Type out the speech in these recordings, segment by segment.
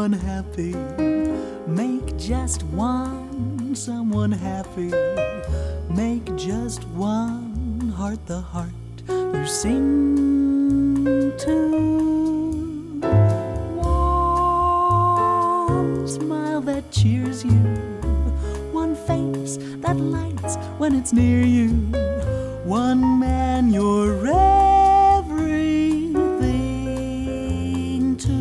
someone happy. Make just one someone happy. Make just one heart the heart you sing to. One smile that cheers you. One face that lights when it's near you. One man you're everything to.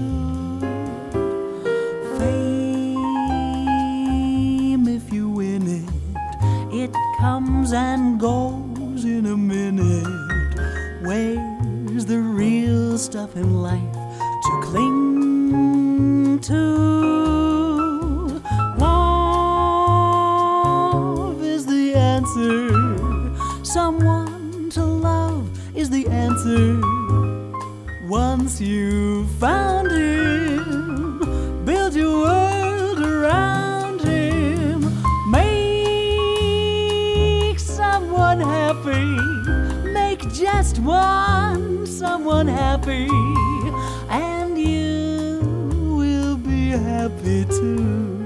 Fame, if you win it, it comes and goes in a minute. Where's the real stuff in life to cling to? Love is the answer. Someone to love is the answer. Once you've found him, build your world around him. Make someone happy. Make just one someone happy, and you will be happy too.